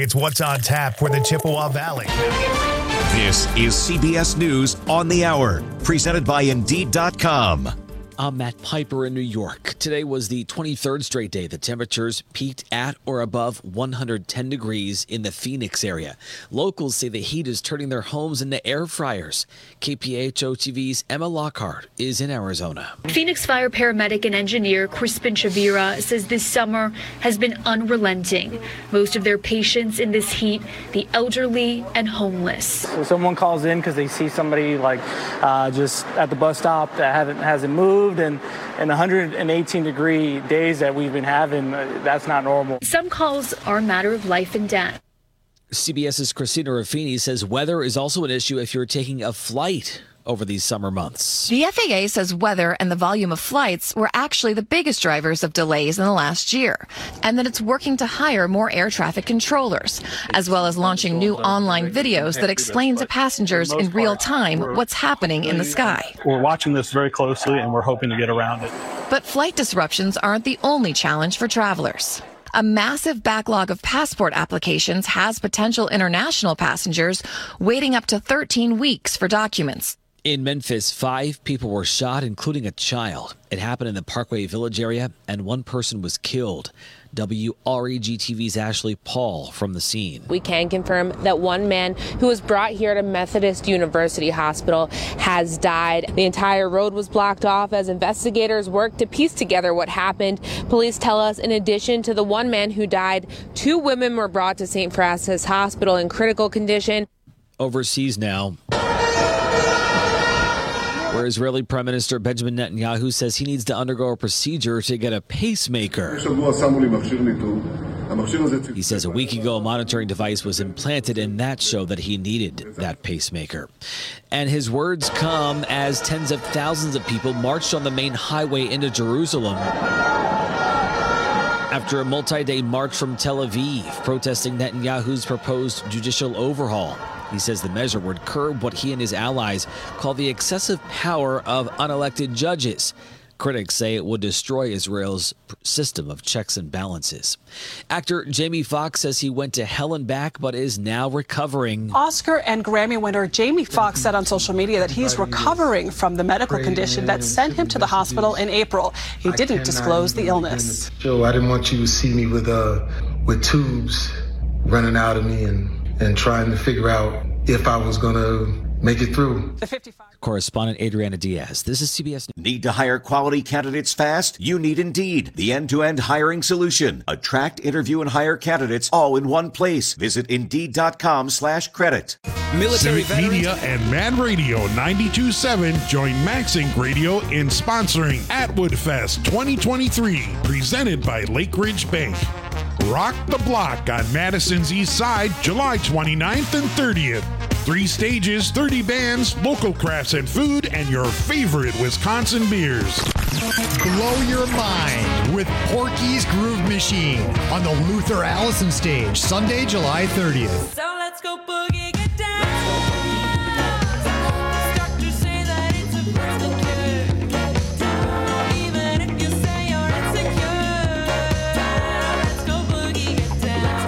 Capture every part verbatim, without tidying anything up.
It's what's on tap for the Chippewa Valley. This is C B S News on the Hour, presented by Indeed dot com. I'm Matt Piper in New York. Today was the twenty-third straight day that temperatures peaked at or above one hundred ten degrees in the Phoenix area. Locals say the heat is turning their homes into air fryers. K P H O T V's Emma Lockhart is in Arizona. Phoenix fire paramedic and engineer Crispin Chavira says this summer has been unrelenting. Most of their patients in this heat, the elderly and homeless. So someone calls in because they see somebody like uh, just at the bus stop that haven't hasn't moved. And in one hundred eighteen degree days that we've been having, that's not normal. Some calls are a matter of life and death. CBS's Christina Ruffini says weather is also an issue if you're taking a flight over these summer months. The F A A says weather and the volume of flights were actually the biggest drivers of delays in the last year, and that it's working to hire more air traffic controllers, as well as launching new online videos that explain to passengers in real time what's happening in the sky. We're watching this very closely, and we're hoping to get around it. But flight disruptions aren't the only challenge for travelers. A massive backlog of passport applications has potential international passengers waiting up to thirteen weeks for documents. In Memphis, five people were shot, including a child. It happened in the Parkway Village area, and one person was killed. W R E G T V's Ashley Paul from the scene. We can confirm that one man who was brought here to Methodist University Hospital has died. The entire road was blocked off as investigators worked to piece together what happened. Police tell us in addition to the one man who died, two women were brought to Saint Francis Hospital in critical condition. Overseas now, where Israeli Prime Minister Benjamin Netanyahu says he needs to undergo a procedure to get a pacemaker. He says a week ago a monitoring device was implanted, and that showed that he needed that pacemaker. And his words come as tens of thousands of people marched on the main highway into Jerusalem after a multi-day march from Tel Aviv, protesting Netanyahu's proposed judicial overhaul. He says the measure would curb what he and his allies call the excessive power of unelected judges. Critics say it would destroy Israel's system of checks and balances. Actor Jamie Foxx says he went to hell and back but is now recovering. Oscar and Grammy winner Jamie Foxx said on social media that he's recovering from the medical condition that sent him to the hospital in April. He didn't disclose the illness. Joe, I didn't want you to see me with uh with tubes running out of me and and trying to figure out if I was going to make it through. The fifty-five Correspondent Adriana Diaz. This is C B S News. Need to hire quality candidates fast? You need Indeed, the end-to-end hiring solution. Attract, interview, and hire candidates all in one place. Visit Indeed.com slash credit. Military Civic Media and Man Radio ninety-two point seven join Max Inc Radio in sponsoring Atwood Fest twenty twenty-three, presented by Lake Ridge Bank. Rock the Block on Madison's East Side, July twenty-ninth and thirtieth. Three stages, thirty bands, local crafts and food, and your favorite Wisconsin beers. Blow your mind with Porky's Groove Machine on the Luther Allison stage, Sunday, July thirtieth. So let's go boogie, get down. Doctors say that it's a personal cure. Even if you say you're insecure. Let's go boogie, get down.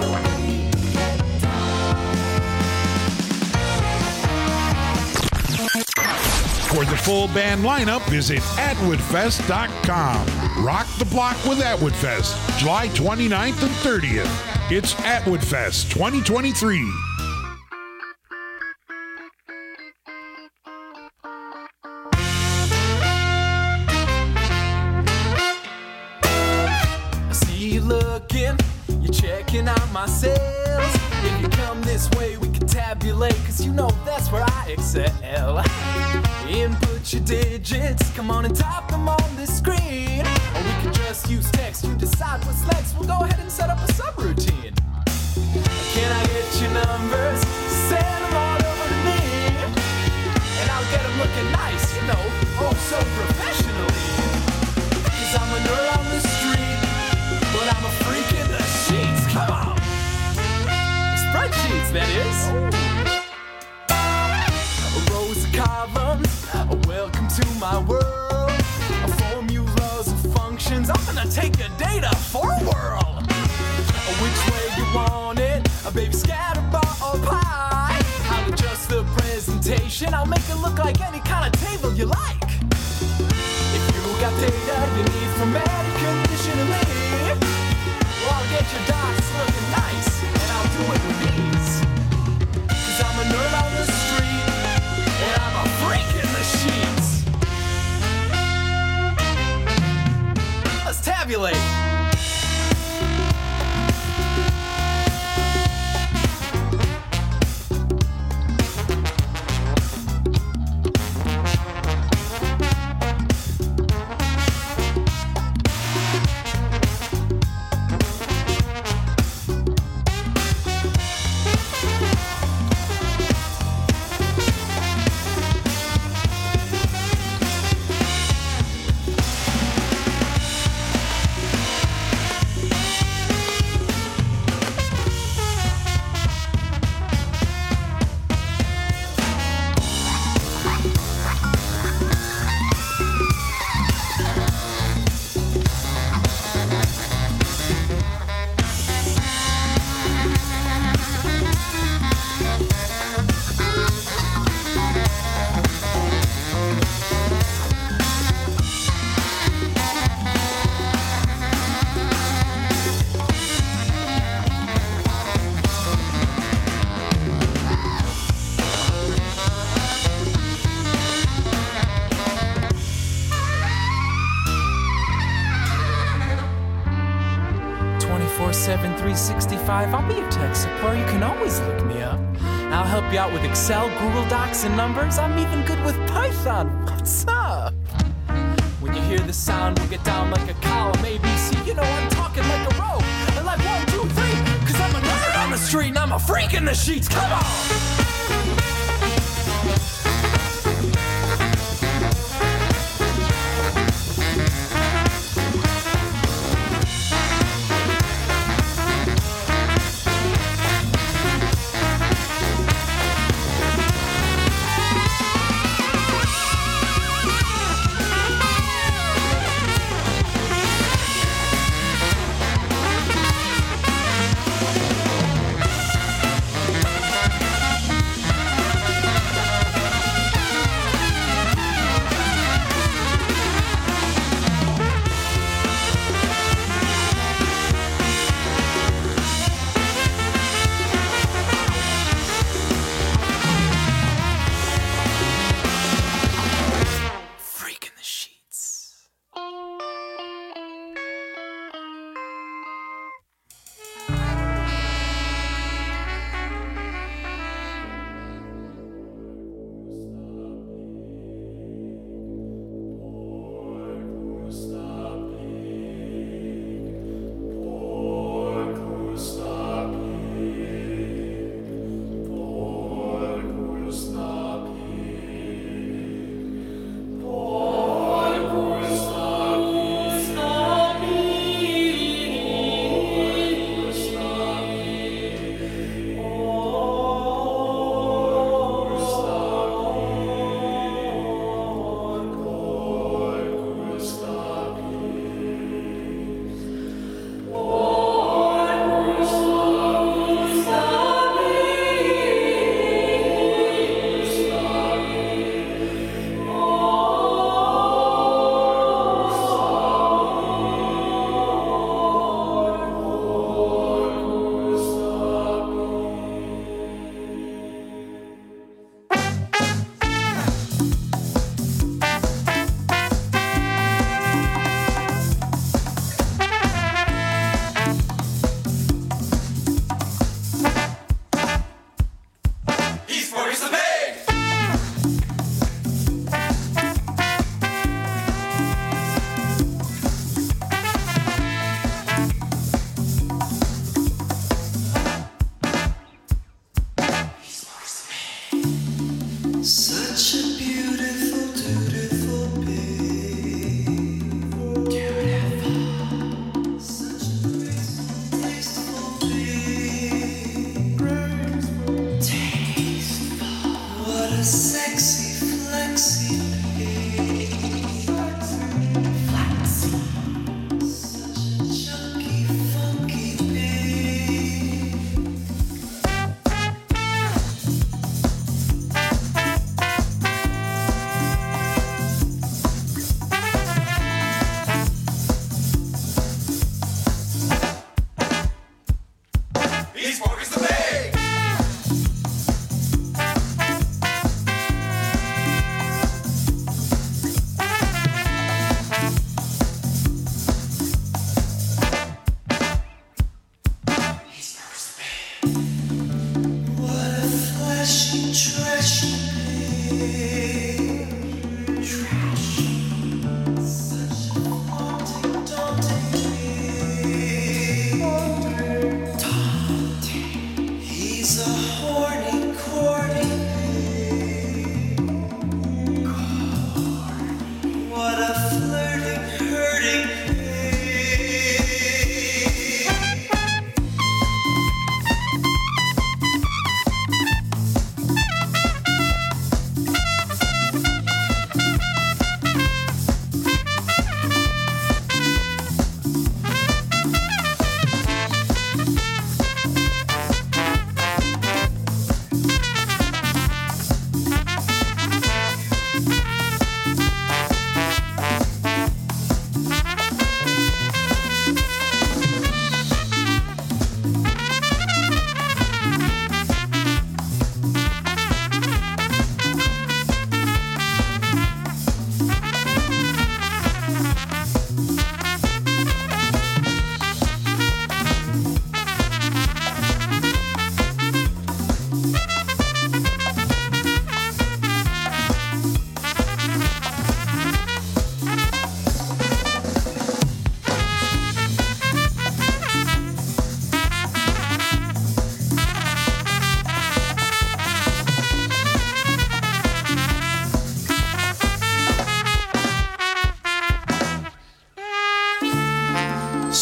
For the full band lineup, visit Atwood Fest dot com. Rock the Block with Atwood Fest, July twenty-ninth and thirtieth. It's Atwood Fest twenty twenty-three. I see you looking, you're checking out my sales. If you come this way, we can tabulate, cause you know that's where I excel. Input your digits, come on and type them on the screen. Or we could just use text, you decide what's next. We'll go ahead and set up a subroutine. Can I get your numbers? Send them all over to me. And I'll get them looking nice, you know, oh so professionally. Cause I'm a nerd on the street, but I'm a freak in the sheets. Come on. Spreadsheets, that is. Rows of columns, welcome to my world. Formulas and functions, I'm gonna take your data for a whirl. Which way you want it, baby, I'll make it look like any kind of table you like. If you got data you need from bad conditioning, well, I'll get your docs looking nice, and I'll do it with ease. Cause I'm a nerd on the street, and I'm a freak in the sheets. Let's tabulate. twenty-four seven, three sixty-five, I'll be your tech support. You can always look me up. I'll help you out with Excel, Google Docs, and numbers. I'm even good with Python. What's up? When you hear the sound, we'll get down like a column, A, B, C. You know I'm talking like a row. And like one, two, three. Cause I'm a nerd on the street and I'm a freak in the sheets. Come on!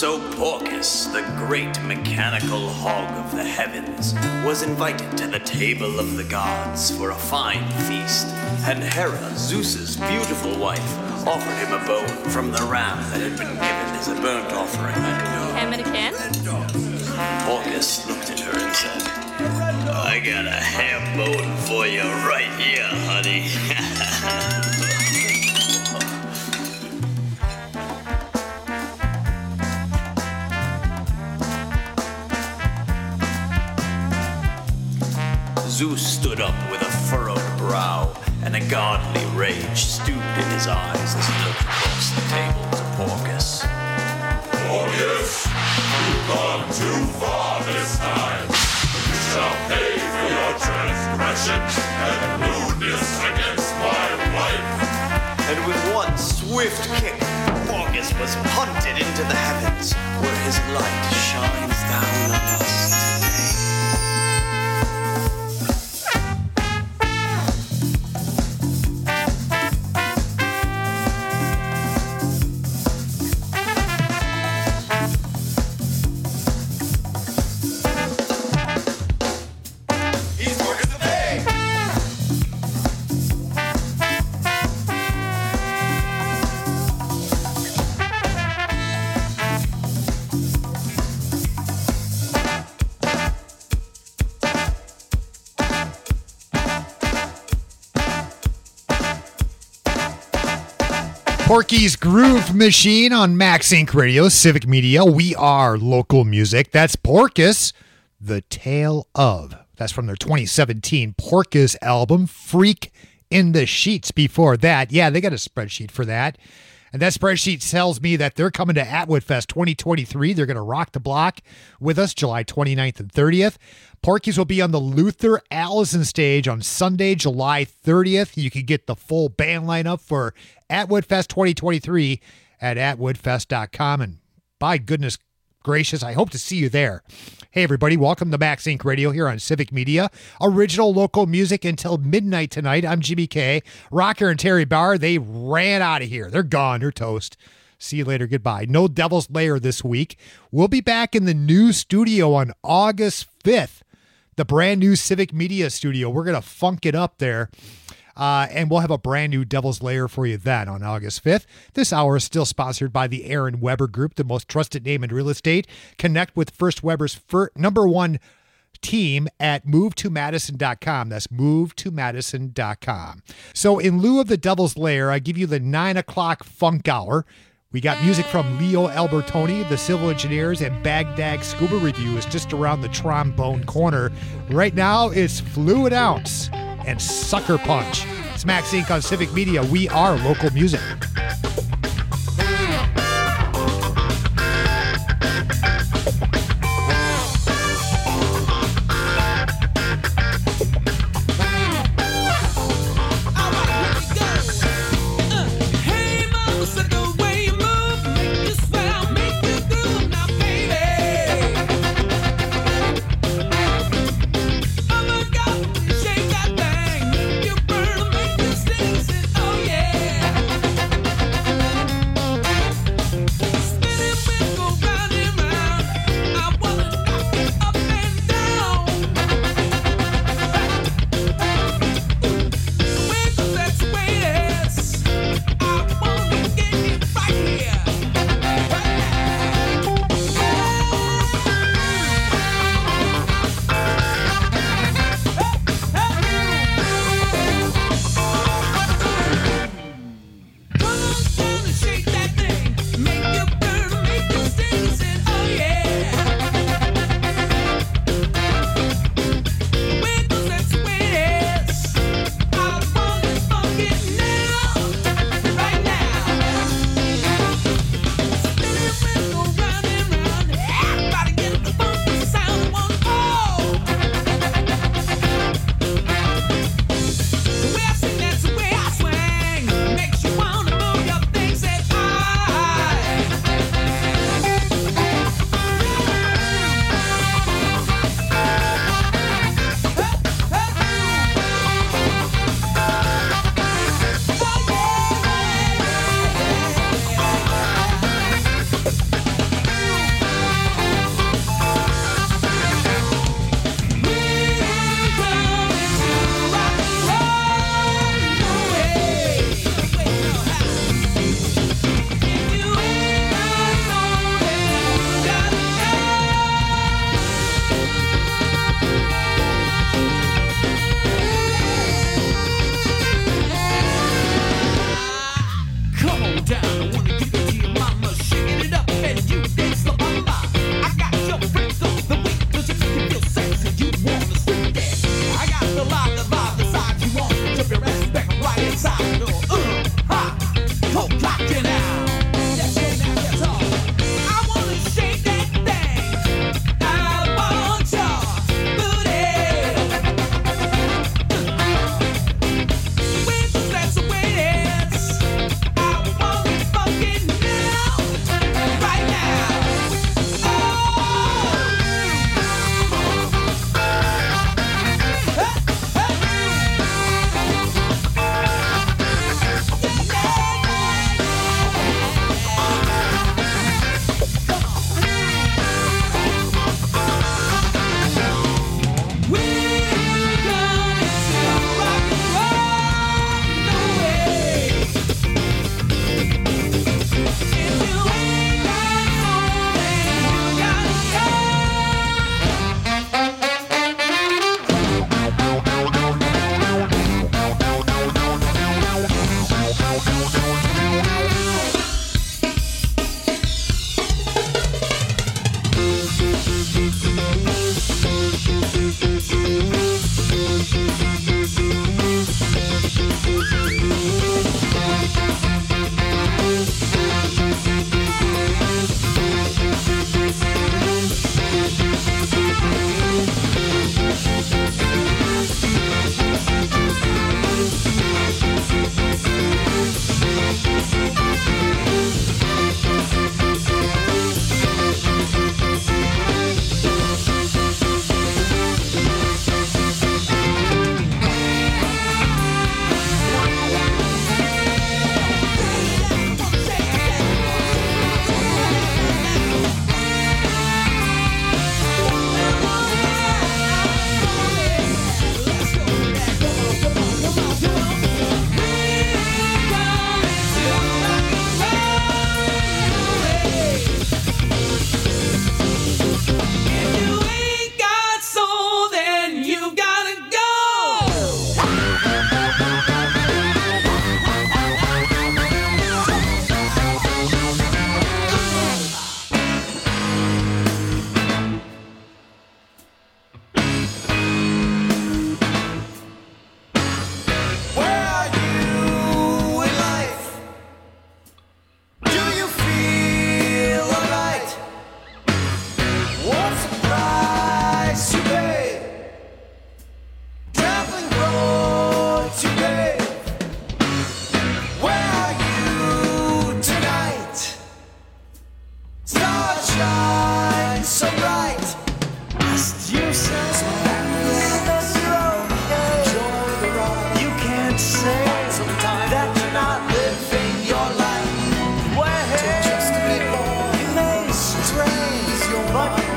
So Porcus, the great mechanical hog of the heavens, was invited to the table of the gods for a fine feast, and Hera, Zeus's beautiful wife, offered him a bone from the ram that had been given as a burnt offering. Ham in a can? Porcus looked at her and said, I got a ham bone for you right here, honey. Zeus stood up with a furrowed brow, and a godly rage stewed in his eyes as he looked across the table to Porcus. Porcus, you've gone too far this time. You shall pay for your transgressions and rudeness against my wife. And with one swift kick, Porcus was punted into the heavens, where his light shines down on us today. Porky's Groove Machine on Max Inc Radio, Civic Media. We are local music. That's Porcus, The Tale of. That's from their twenty seventeen Porcus album, Freak in the Sheets. Before that, yeah, they got a spreadsheet for that. And that spreadsheet tells me that they're coming to Atwood Fest twenty twenty-three. They're going to rock the block with us July twenty-ninth and thirtieth. Porky's will be on the Luther Allison stage on Sunday, July thirtieth. You can get the full band lineup for Atwood Fest twenty twenty-three at atwood fest dot com. And by goodness gracious, I hope to see you there. Hey, everybody, welcome to Max Inc Radio here on Civic Media. Original local music until midnight tonight. I'm Jimmy K. Rocker and Terry Barr, they ran out of here. They're gone. They're toast. See you later. Goodbye. No Devil's Lair this week. We'll be back in the new studio on August fifth. The brand new Civic Media studio. We're going to funk it up there. Uh, and we'll have a brand new Devil's Lair for you then on August fifth. This hour is still sponsored by the Aaron Weber Group, the most trusted name in real estate. Connect with First Weber's fir- number one team at move to madison dot com. That's move to madison dot com. So in lieu of the Devil's Lair, I give you the nine o'clock funk hour. We got music from Leo Albertoni, the Civil Engineers, and Baghdad Scuba Review is just around the trombone corner. Right now, it's Fluid Ounce and Sucker Punch. It's Max Inc on Civic Media. We are local music.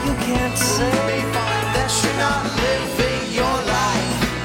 you can't say that you're not living your life.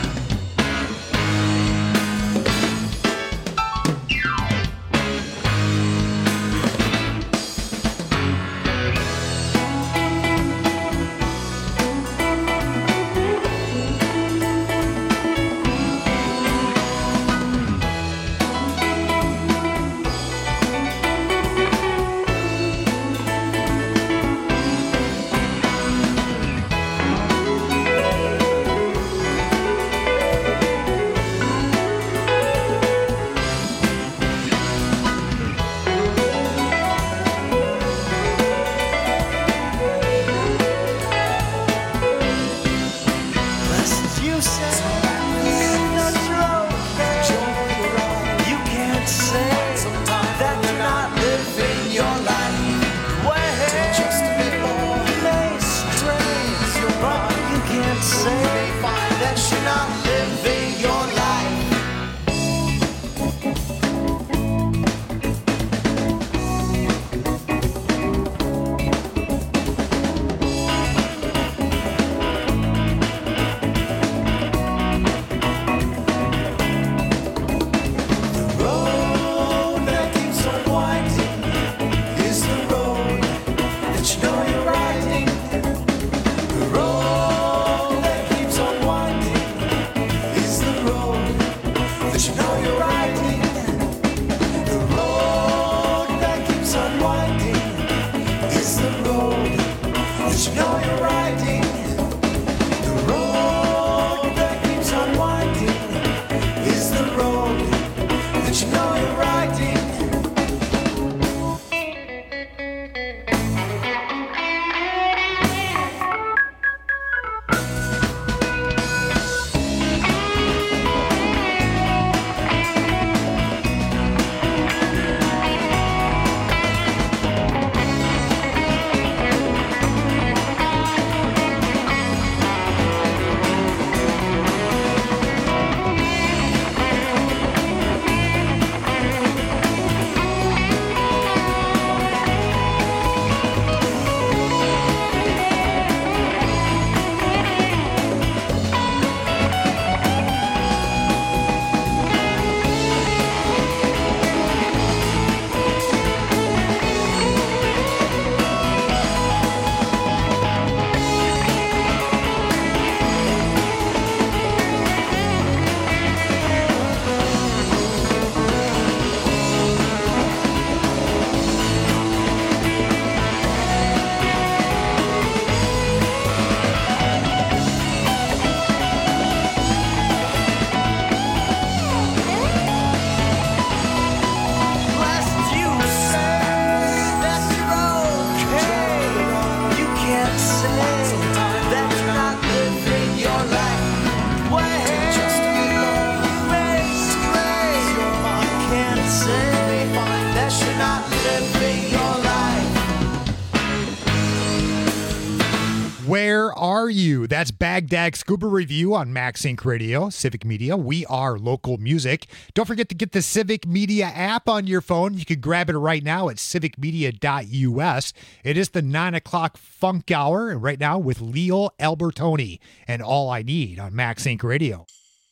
Where are you? That's Baghdad Scuba Review on MaxSync Radio, Civic Media. We are local music. Don't forget to get the Civic Media app on your phone. You can grab it right now at civic media dot U S. It is the nine o'clock funk hour, and right now with Leo Albertoni and All I Need on MaxSync Radio.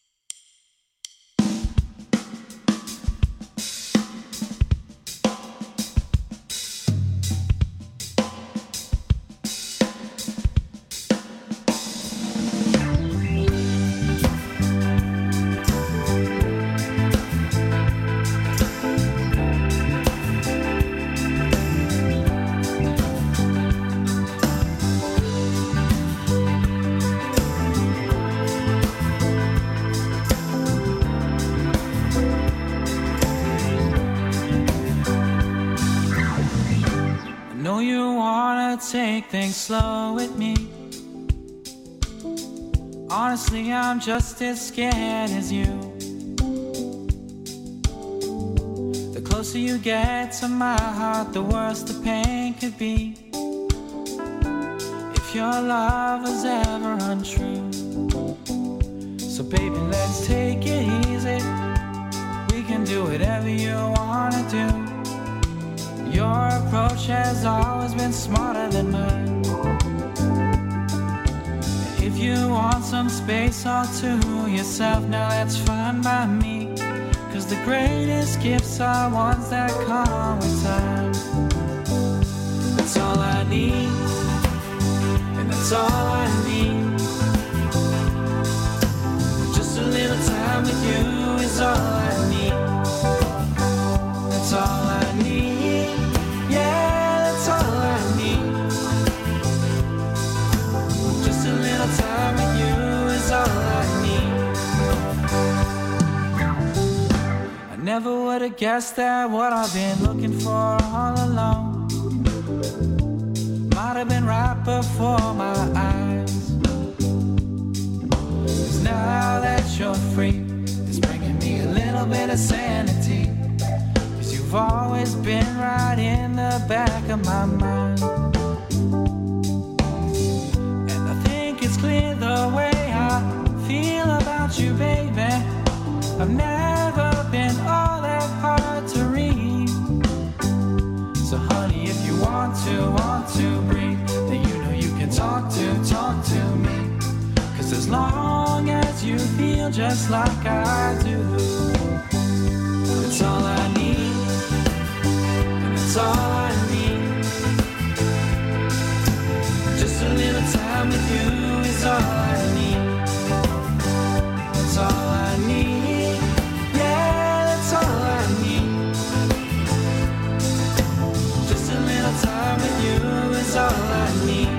Take things slow with me. Honestly, I'm just as scared as you. The closer you get to my heart, the worse the pain could be. If your love was ever untrue. So baby, let's take it easy. We can do whatever you wanna do. Your approach has always been smarter than mine. some space all to yourself, now that's fine by me. Cause the greatest gifts are ones that come with time. That's all I need, and that's all I need. Just a little time with you is all I need. That's all I need, yeah, that's all I need. Just a little time with you is all I need. I never would have guessed that what I've been looking for all along might have been right before my eyes. Cause now that you're free, it's bringing me a little bit of sanity. Cause you've always been right in the back of my mind. And I think it's clear the way I feel about you, baby. I've never been all that hard to read. So honey, if you want to, want to breathe, then you know you can talk to, talk to me. Cause as long as you feel just like I do, it's all I need, and it's all I need. Just a little time with you is all I need. That's all I need, yeah, that's all I need. Just a little time with you is all I need.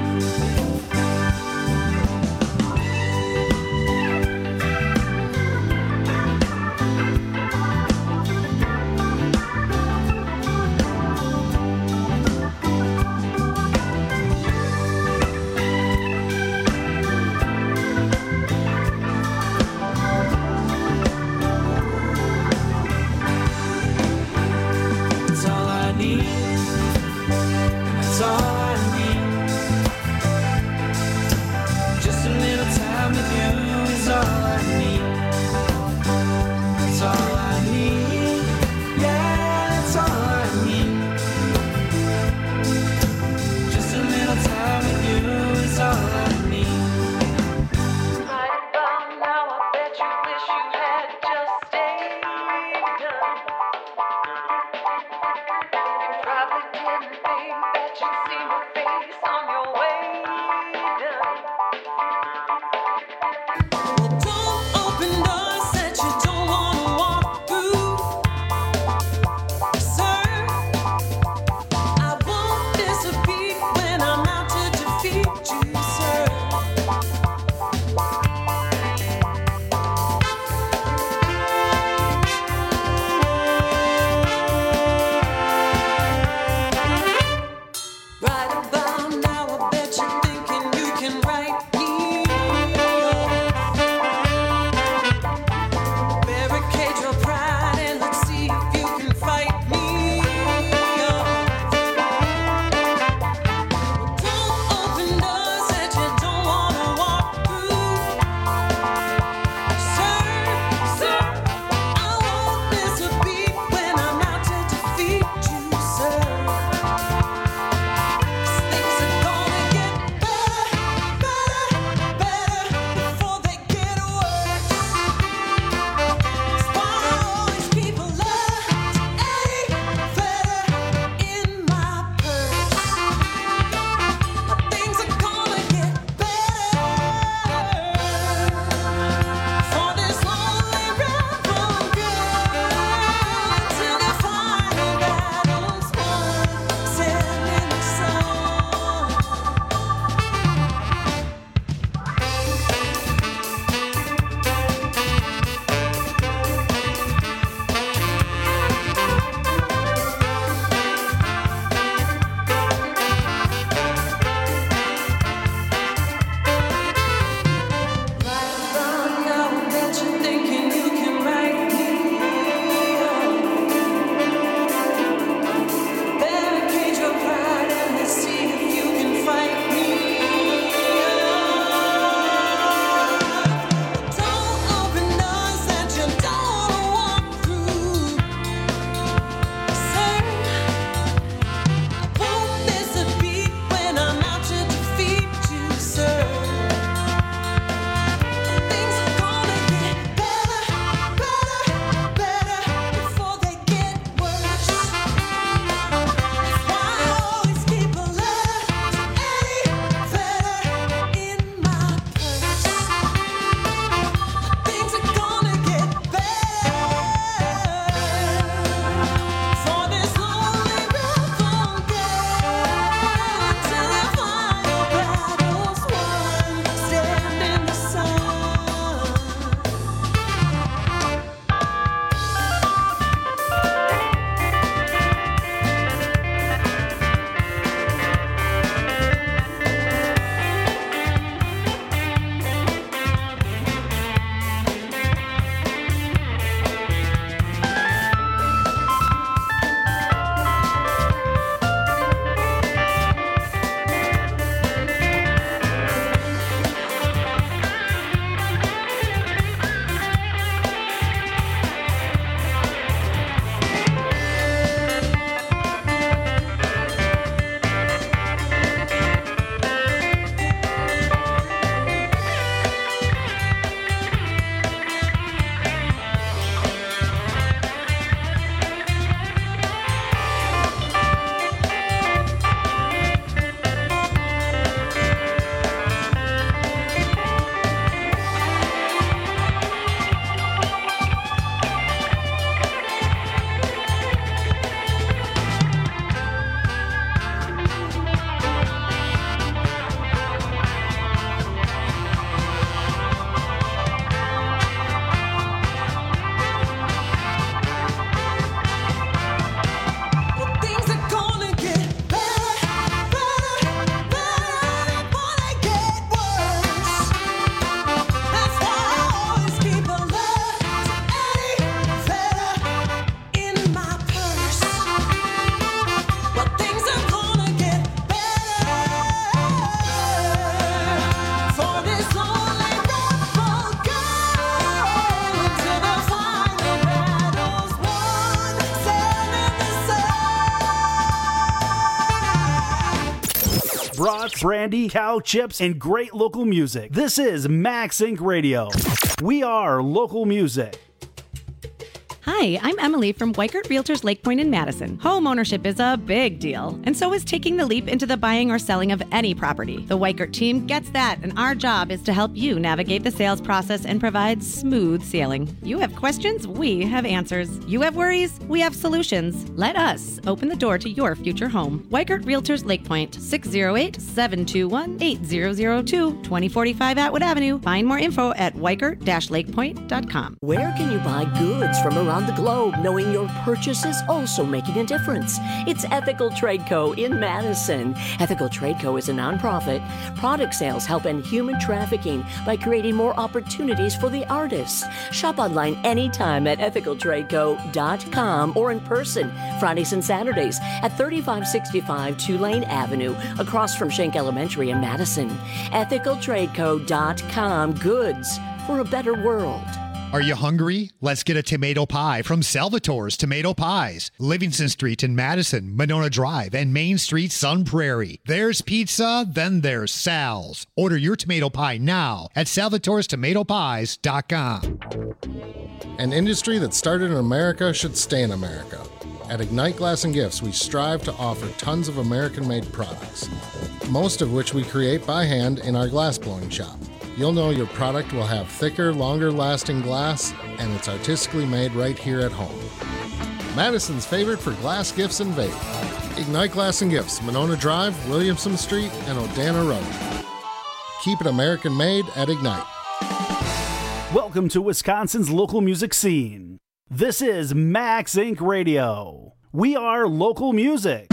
brandy, cow chips, and great local music. This is Max Inc Radio. We are local music. Hi, I'm Emily from Weikert Realtors Lake Point in Madison. Home ownership is a big deal, and so is taking the leap into the buying or selling of any property. The Weikert team gets that, and our job is to help you navigate the sales process and provide smooth sailing. You have questions, we have answers. You have worries, we have solutions. Let us open the door to your future home. Weikert Realtors Lake Point, six oh eight, seven two one, eight zero zero two, twenty forty-five Atwood Avenue. Find more info at weikert dash lake point dot com. Where can you buy goods from around the globe, knowing your purchase is also making a difference? It's Ethical Trade Co. in Madison. Ethical Trade Co. is a nonprofit. Product sales help end human trafficking by creating more opportunities for the artists. Shop online anytime at ethical trade co dot com or in person Fridays and Saturdays at thirty-five sixty-five Tulane Avenue across from Schenck Elementary in Madison. ethical trade co dot com. Goods for a better world. Are you hungry? Let's get a tomato pie from Salvatore's Tomato Pies. Livingston Street in Madison, Monona Drive, and Main Street, Sun Prairie. There's pizza, then there's Sal's. Order your tomato pie now at salvatores tomato pies dot com. An industry that started in America should stay in America. At Ignite Glass and Gifts, we strive to offer tons of American-made products, most of which we create by hand in our glass blowing shop. You'll know your product will have thicker, longer-lasting glass, and it's artistically made right here at home. Madison's favorite for glass gifts and vape. Ignite Glass and Gifts, Monona Drive, Williamson Street, and Odana Road. Keep it American-made at Ignite. Welcome to Wisconsin's local music scene. This is Max Inc Radio. We are local music.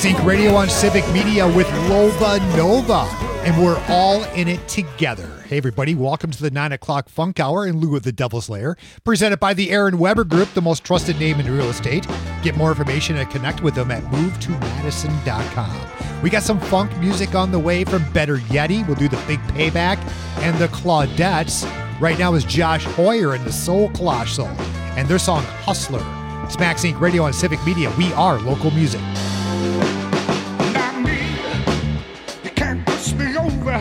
Inc Radio on Civic Media with Loba Nova, and we're all in it together. Hey everybody, welcome to the nine o'clock Funk Hour in lieu of the Devil's Lair, presented by the Aaron Weber Group, the most trusted name in real estate. Get more information and connect with them at move to madison dot com. We got some funk music on the way from Better Yeti. We'll do the Big Payback and the Claudettes. Right now is Josh Hoyer and the Soul Colossal and their song Hustler. It's Max Inc Radio on Civic Media. We are local music. Not me, you can't push me over.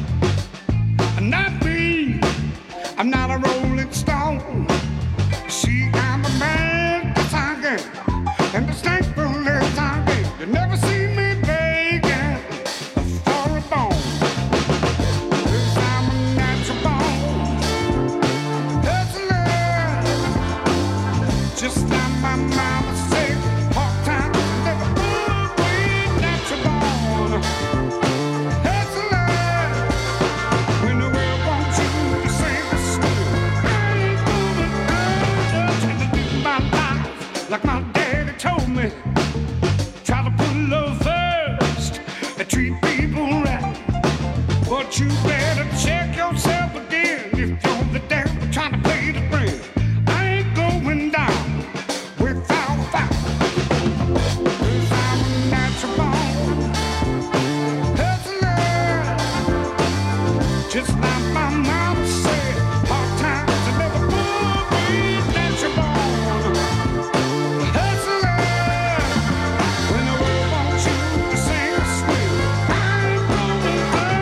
Not me, I'm not a rolling stone. See, I'm a man that's hungry, and as thankful as I am. You never see me begging for a bone. 'Cause I'm a natural born hustler, just like my mama said. Hard times never good, we natural born hustler. When the world wants you to sing a song, I ain't gonna try to live my life like my daddy told me. Try to put love first and treat people right. But you better check yourself again if you're the devil trying to play the friend. I ain't going down without a fight. 'Cause I'm a natural born hustler, just like my mama said. Hard times are never good, we natural born hustler. When the world wants you to sing a swing, I ain't going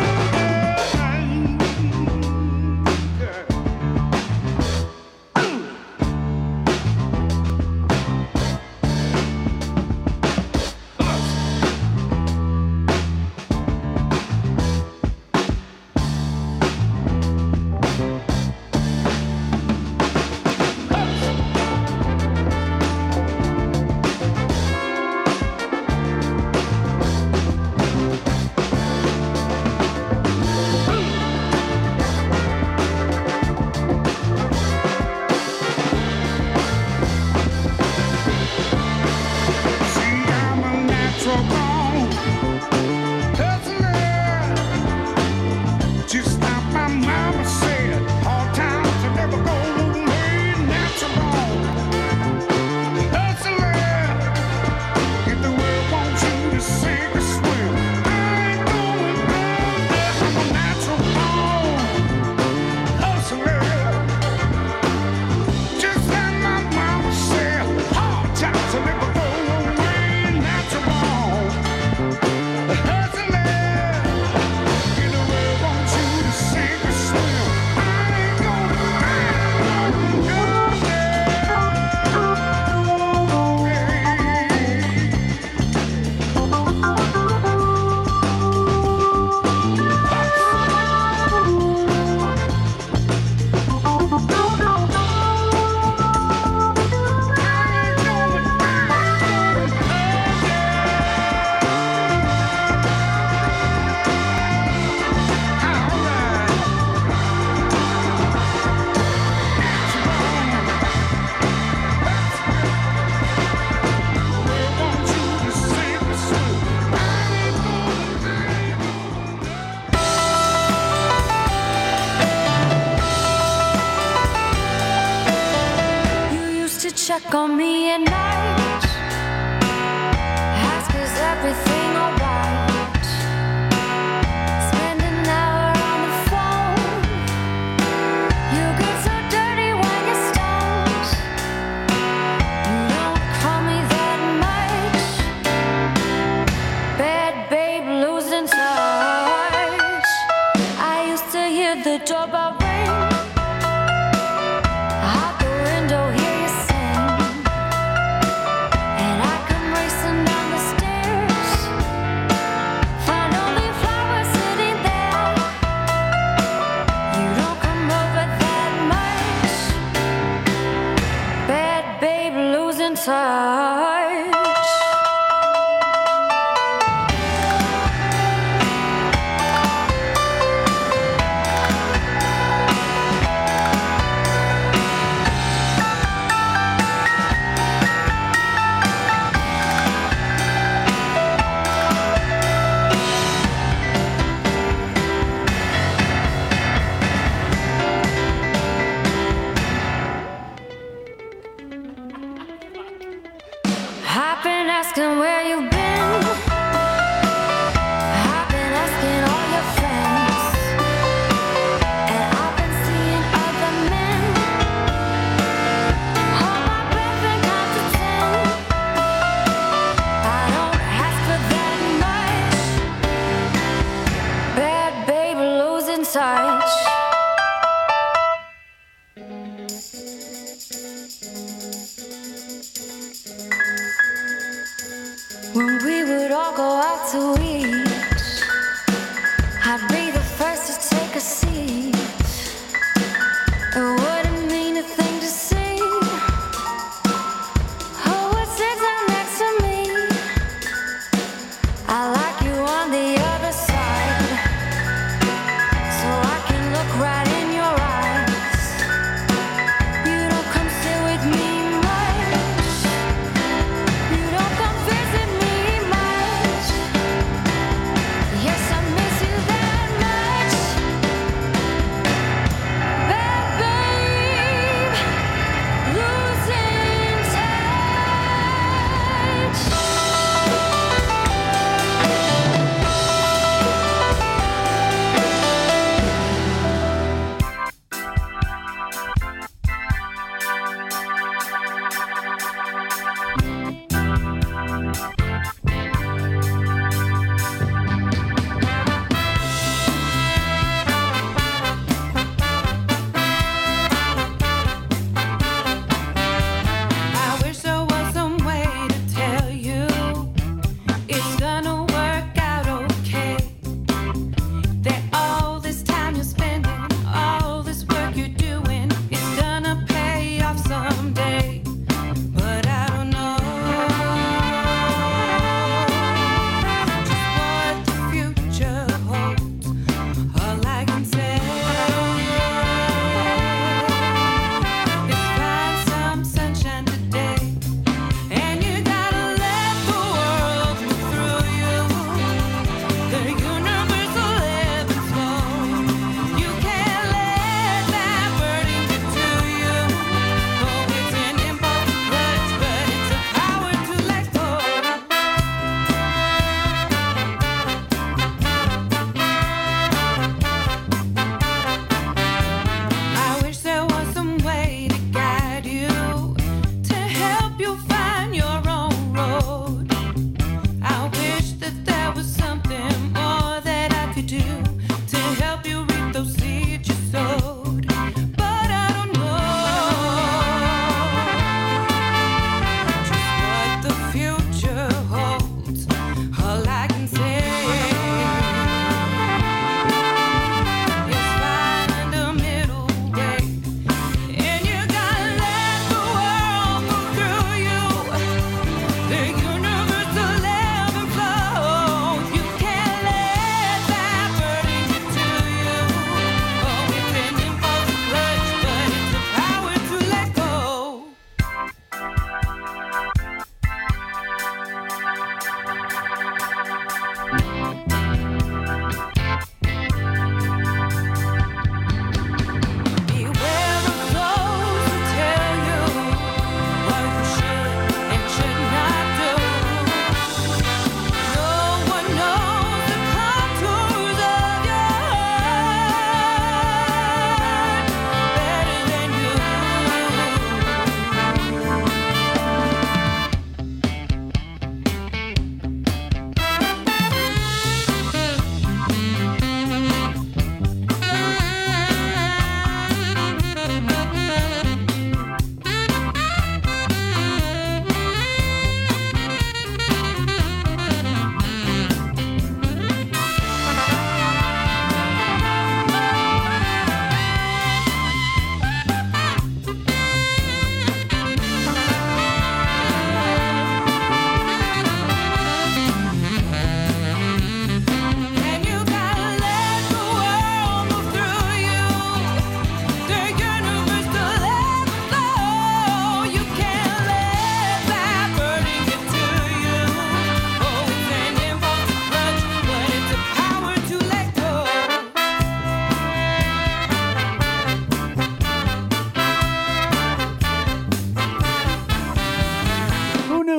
check on me at night, ask is everything alright, spend an hour on the phone, you get so dirty when you're stoned, you don't call me that much, bad babe losing touch, I used to hear the doorbell ring. asking where you've been. I've been asking all your friends, and I've been seeing other men. Hold my breath and count to ten. I don't ask for that much. Bad baby losing touch. When we would all go out to eat, I'd be the first to take a seat. It wouldn't mean a thing to see. Who would sit down next to me? I like you on the other side, so I can look right in your eyes. You don't come sit with me much. You don't come visit me much.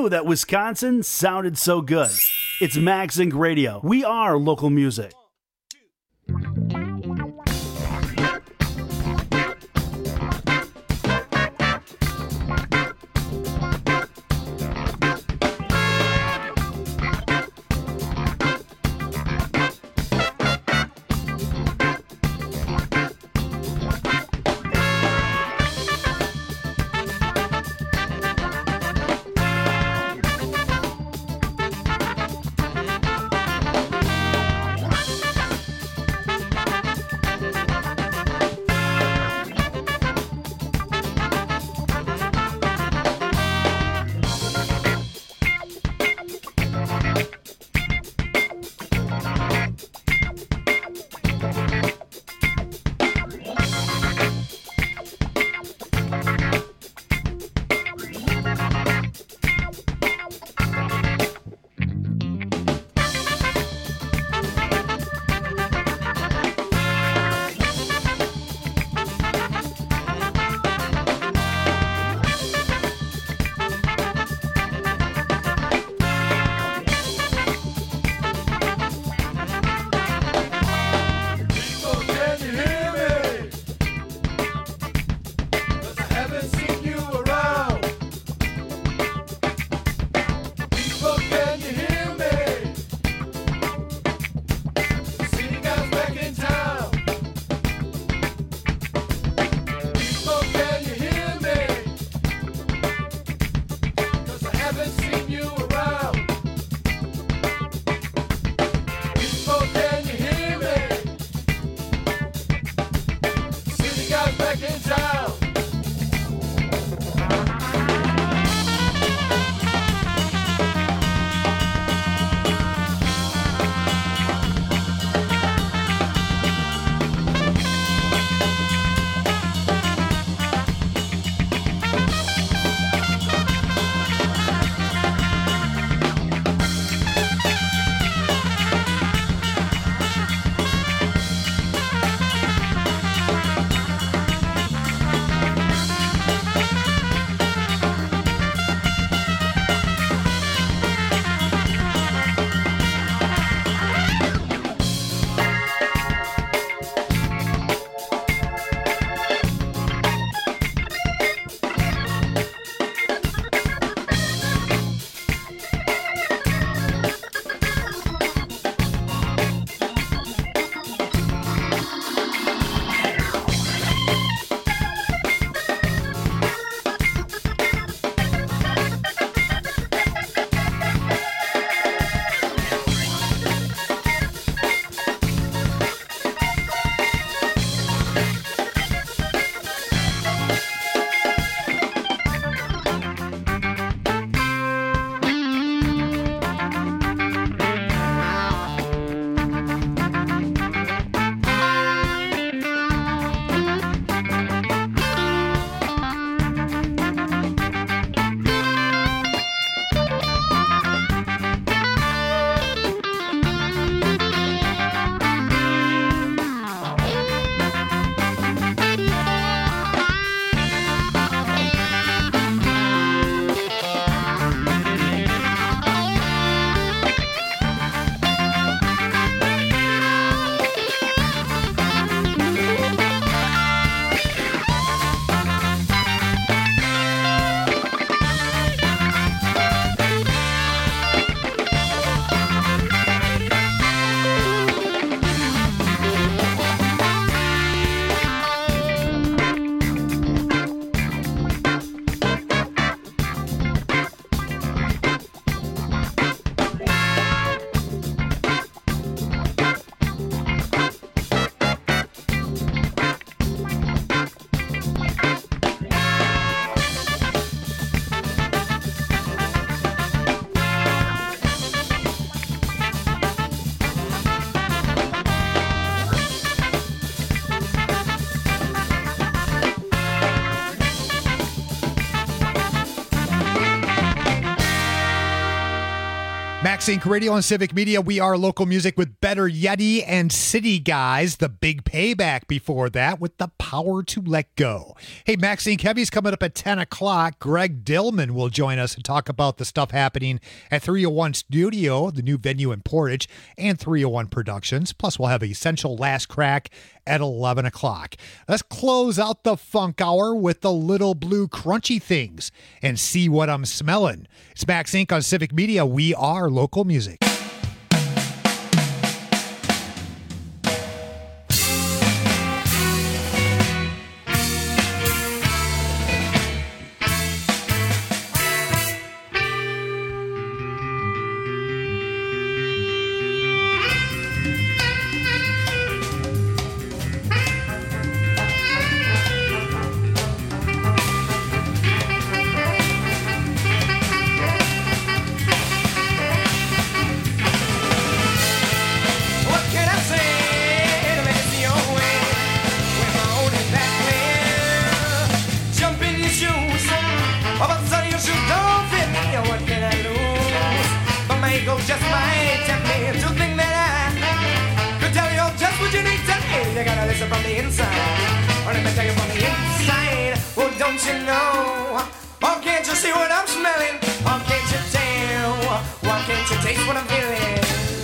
knew that Wisconsin sounded so good? It's MaxInc Radio. We are local music. Max Inc Radio and Civic Media. We are local music with Better Yeti and City Guys. The big payback before that with The Power to Let Go. Hey, Max Inc Heavy's coming up at ten o'clock. Greg Dillman will join us and talk about the stuff happening at three oh one Studio, the new venue in Portage, and three oh one Productions. Plus, we'll have Essential Last Crack at eleven o'clock. Let's close out the funk hour with the Little Blue Crunchy Things and See What I'm Smelling. It's Max Inc on Civic Media. We are local music. Just might tempt me to think that I could tell you just what you need to hear. You gotta listen from the inside. Or let me tell you from the inside. Well, don't you know? Oh, can't you see what I'm smelling? Oh, can't you tell? Why can't you taste what I'm feeling?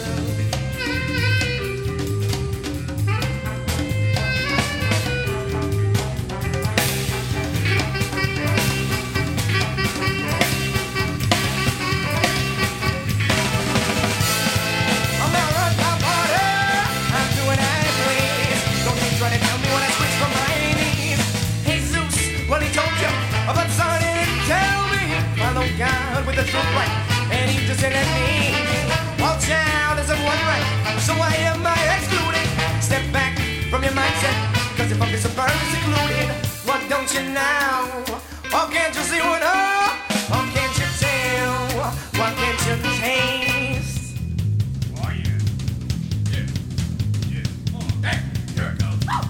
God with the truth right, and he just said let me. Oh child, isn't one right, so why am I excluded? Step back from your mindset, cause your focus is very secluded. What don't you know? Oh, can't you see what oh? Oh, can't you tell? Why can't you taste? Oh yeah, yeah, yeah. Oh, hey, here it goes. Oh.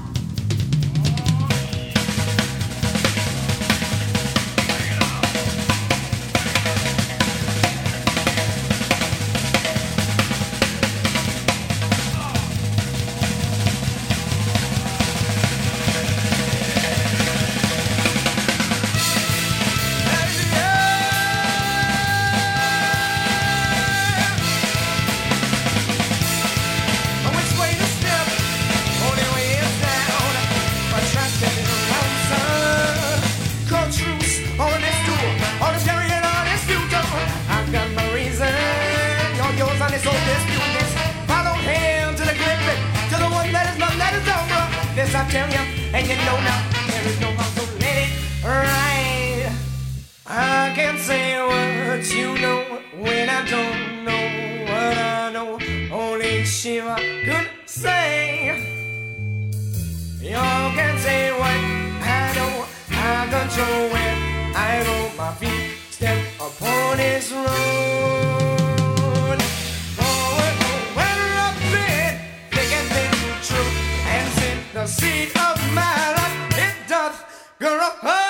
I tell you, and you know now, there is no harm, so let it ride. I can't say what you know when I don't know what I know. Only Shiva could say. You can say what I know. I control where I go. My feet step upon this road. Forward, forward, up it. They can think true and sit the seed of my life. It doth grow.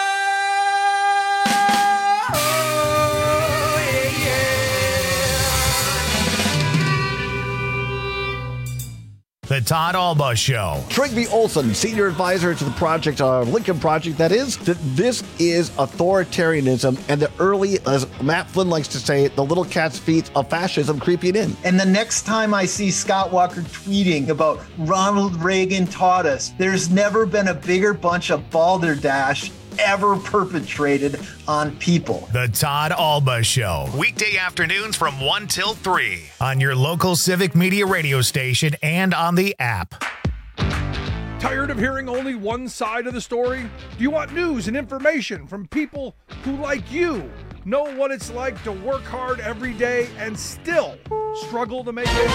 The Todd Alba Show. Trygve Olsen, senior advisor to the project, uh, Lincoln Project, that is, that this is authoritarianism and the early, as Matt Flynn likes to say, the little cat's feet of fascism creeping in. And the next time I see Scott Walker tweeting about Ronald Reagan taught us, there's never been a bigger bunch of balderdash ever perpetrated on people. The Todd Alba Show. Weekday afternoons from one till three on your local Civic Media radio station and on the app. Tired of hearing only one side of the story? Do you want news and information from people who, like you, know what it's like to work hard every day and still struggle to make it?